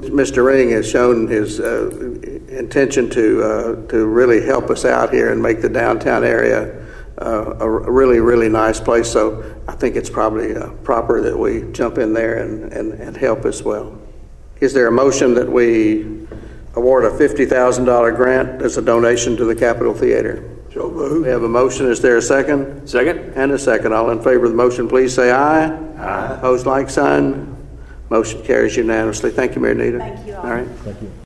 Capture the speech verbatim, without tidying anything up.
Mister Ring has shown his uh, intention to uh, to really help us out here and make the downtown area uh, a really, really nice place. So I think it's probably uh, proper that we jump in there and, and, and help as well. Is there a motion that we award a fifty thousand dollars grant as a donation to the Capitol Theater? So moved. We have a motion. Is there a second? Second. And a second. All in favor of the motion, please say aye. Aye. Opposed, like sign. Motion carries unanimously. Thank you, Mayor Nita. Thank you all. All right. Thank you.